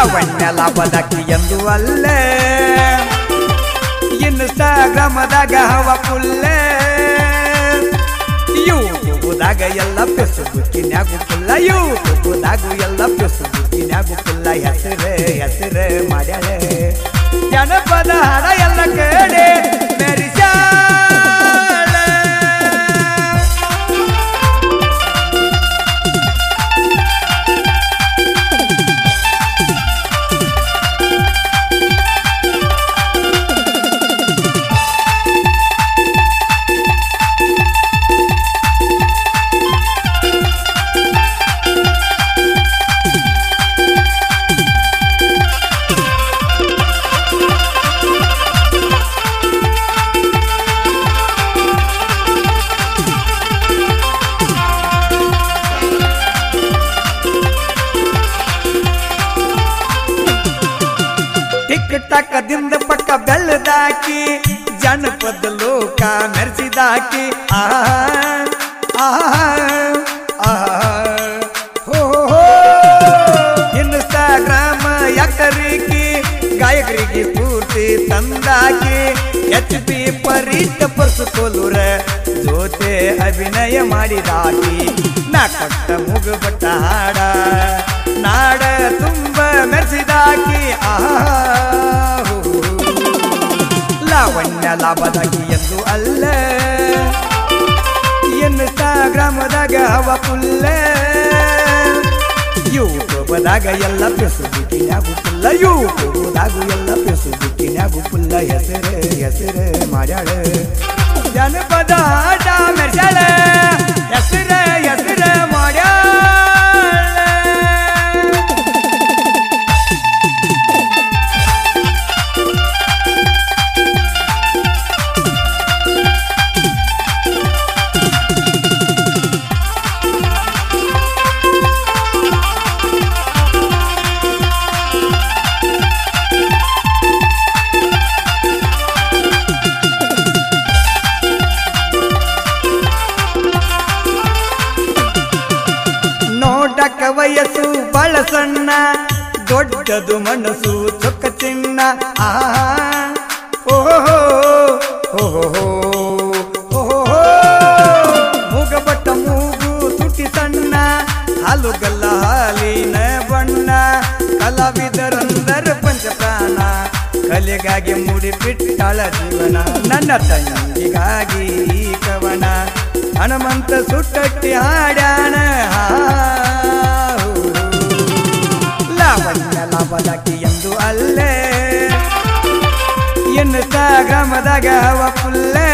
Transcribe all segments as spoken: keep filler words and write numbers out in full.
ಲಾವಣ್ಯ ಲಾಭದಾಕಿ ಎಂದು ಅಲ್ಲೇ ಇನ್ಸ್ಟಾಗ್ರಾಮದಾಗ ಹವ ಪುಲ್ಲೆ ಯೂಟ್ಯೂಬ್ದಾಗ ಎಲ್ಲ ಫೇಸ್ಬುಕ್ಕಿನ್ಯಾಗು ಪುಲ್ಲ ಯೂಟ್ಯೂಬ್ದಾಗು ಎಲ್ಲ ಫೇಸ್ಬುಕ್ಕಿನ್ಯಾಗು ಪುಲ್ಲ ಹೆಸರೇ ಹೆಸರೇ ಮಾಡ್ಯಾಳೆ ಜನಪದ ಹಾಡ ಎಲ್ಲ ಕೇಳಿ ಮೆರಿಸ್ಯಾಳೆ ಟಕ್ಕದಿಂದ ಪಕ್ಕ ಬೆಳ್ಳದಾಕಿ ಜನಪದ ಲೋಕ ಮೆರೆಸಿದಾಕಿ ಆ ಹೋ ಇನ್ಸ್ಟಾಗ್ರಾಮ ಯಾಕರಿಗೆ ಗಾಯಕರಿಗೆ ಪೂರ್ತಿ ತಂದಾಕಿ ಎಚ್ ಪಿ ಪರೀಕ್ಷ ಪರ್ಸುಕೋಲೂರ ಜೊತೆ ಅಭಿನಯ ಮಾಡಿದಾಕಿ ನಾ ಕೊಟ್ಟ ಮುಗುಬಟ್ಟ ಹಾಡ ನಾಡ ತುಂಬ ಮೆರೆಸಿದಾಕಿ ಆ ಲಾವಣ್ಯ ಲಾಭದಾಕಿ ಎಂದು ಅಲ್ಲ ಇನ್ಸ್ಟಾಗ್ರಾಮದಾಗ ಹವ ಪುಲ್ಲೆ ಯೂಟ್ಯೂಬ್ದಾಗ ಎಲ್ಲ ಫೇಸ್ಬುಕ್ಕಿನ್ಯಾಗು ಪುಲ್ಲ ಯೂಟ್ಯೂಬ್ದಾಗು ಎಲ್ಲ ಫೇಸ್ಬುಕ್ಕಿನ್ಯಾಗು ಪುಲ್ಲ ಹೆಸರೇ ಹೆಸರೇ ಮಾಡ್ಯಾಳೆ ಜನಪದ ಆಟ ಮೆರ್ಸ್ಯಾಳೆ ಹೆಸರೇ ಹೆಸರೇ ಮಾಡ್ಯಾಳೆ ವಯಸ್ಸು ಬಹಳ ಸಣ್ಣ ದೊಡ್ಡದು ಮನಸ್ಸು ಚೊಕ್ಕ ಚಿನ್ನ ಆ ಓಹೋ ಓಹೋ ಓಹೋ ಮೂಗಬಟ್ಟ ಮೂಗು ತುಟಿ ಸಣ್ಣ ಹಾಲುಗಲ್ಲ ಹಾಲಿನ ಬಣ್ಣ ಕಲಾವಿದರಂದರ ಪಂಚಪ್ರಾಣ ಕಲೆಗಾಗಿ ಮುಡಿ ಬಿಟ್ಟಾಳ ಜೀವನ ನನ್ನ ತಂಗಿಗಾಗಿ ಈ ಕವನ ಹನುಮಂತ ಸುಟ್ಟಟ್ಟಿ ಹಾಡ್ಯಾಣ ಲಾವಣ್ಯ ಲಾಭದಾಕಿ ಎಂದು ಅಲ್ಲೇ ಇನ್ಸ್ಟಾಗ್ರಾಮದಾಗ ಹವ ಪುಲ್ಲೆ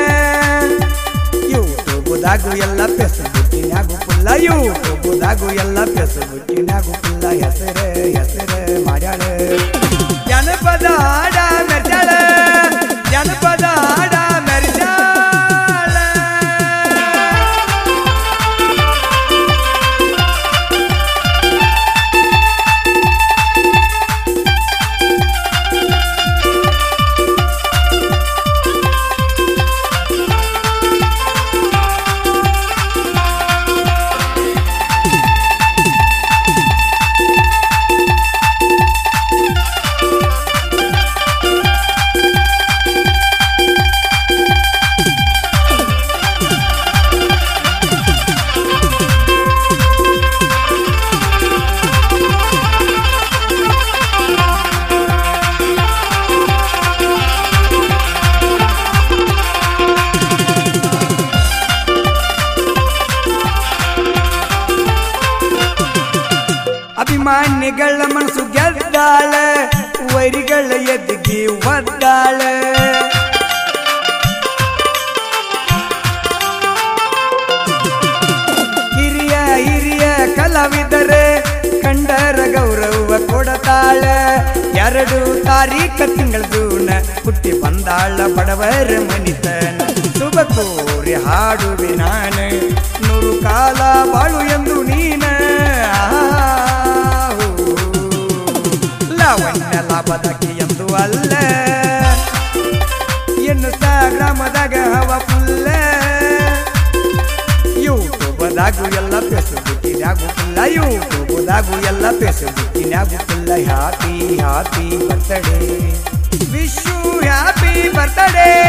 ಯೂಟ್ಯೂಬ್ದಾಗು ಎಲ್ಲ ಫೇಸ್ಬುಕ್ಕಿನ್ಯಾಗು ಪುಲ್ಲ ಯೂಟ್ಯೂಬ್ದಾಗು ಎಲ್ಲ ಫೇಸ್ಬುಕ್ಕಿನ್ಯಾಗು ಪುಲ್ಲ ಹೆಸರೇ ಹೆಸರೇ ಮಾಡ್ಯಾಳೆ ಜನಪದ ಹಾಡ ಮೆರ್ಸ್ಯಾಳೆ ಜನಪದ ಹಾಡ ಮೆರ್ಸ್ಯಾಳೆ ಅಭಿಮಾನಿಗಳ ಮನಸ್ಸು ಗೆದ್ದಾಳ ವೈರಿಗಳ ಎದ್ದಿಗೆ ಒದ್ದಾಳ ಹಿರಿಯ ಹಿರಿಯ ಕಲಾವಿದರೆ ಕಂಡರ ಗೌರವ ಕೊಡತಾಳ ಎರಡು ತಾರೀಖ ತಿಂಗಳ ಜೂನ ಹುಟ್ಟಿ ಬಂದಾಳ ಬಡವರ ಮನಿತನ ಶುಭ ಕೋರಿ ಹಾಡುವೆ ನಾನು ನೂರು ಕಾಲ ಬಾಳು ಎಂದು ನೀನ ಲಾವಣ್ಯ ಲಾಭದಾಕಿ ಎಂದು ಅಲ್ಲ ಇನ್ಸ್ಟಾಗ್ರಾಮದಾಗ ಹವ ಪುಲ್ಲ ಯೂಟ್ಯೂಬ್ ಯೂಟ್ಯೂಬ್ದಾಗು ಎಲ್ಲ ಫೇಸ್ಬುಕ್ಕಿನ್ಯಾಗು ಫುಲ್ಲ ಯೂಟ್ಯೂಬ್ದಾಗು ಎಲ್ಲ ಫೇಸ್ಬುಕ್ಕಿನ್ಯಾಗು ಫುಲ್ಲ happy happy birthday wish you happy birthday